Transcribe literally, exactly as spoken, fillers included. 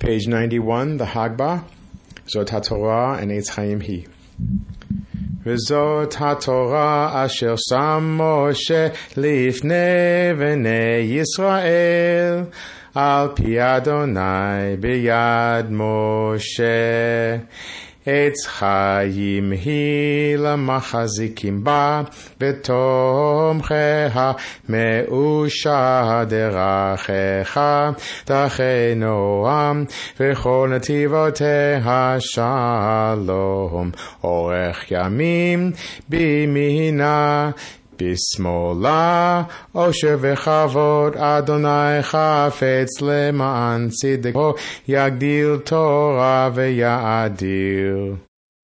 Page ninety-one, the Hagbah, Zot HaTorah and Eitz Chaim Hi. וזאת התורה אשר שם משה לפני בני ישראל על פי אדוני ביד משה. עץ חיים היא למחזיקים בה בתומכיה מאושר דרכיך דרכי נועם וכל נתיבותיה שלום אורך ימים בימינה בשמאלה אושר וכבוד אדוני חפץ למען צדקו יגדיל תורה ויאדיר.